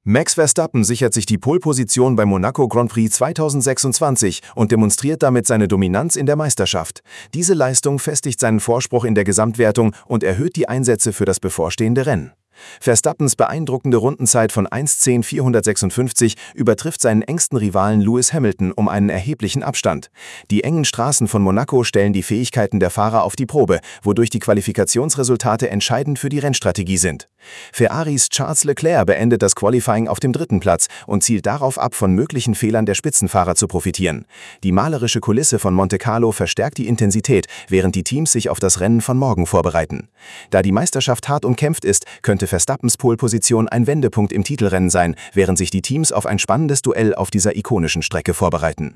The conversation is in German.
Max Verstappen sichert sich die Pole-Position beim Monaco Grand Prix 2026 und demonstriert damit seine Dominanz in der Meisterschaft. Diese Leistung festigt seinen Vorspruch in der Gesamtwertung und erhöht die Einsätze für das bevorstehende Rennen. Verstappens beeindruckende Rundenzeit von 1:10,456 übertrifft seinen engsten Rivalen Lewis Hamilton um einen erheblichen Abstand. Die engen Straßen von Monaco stellen die Fähigkeiten der Fahrer auf die Probe, wodurch die Qualifikationsresultate entscheidend für die Rennstrategie sind. Ferraris Charles Leclerc beendet das Qualifying auf dem 3. Platz und zielt darauf ab, von möglichen Fehlern der Spitzenfahrer zu profitieren. Die malerische Kulisse von Monte Carlo verstärkt die Intensität, während die Teams sich auf das Rennen von morgen vorbereiten. Da die Meisterschaft hart umkämpft ist, könnte Verstappens Pole-Position ein Wendepunkt im Titelrennen sein, während sich die Teams auf ein spannendes Duell auf dieser ikonischen Strecke vorbereiten.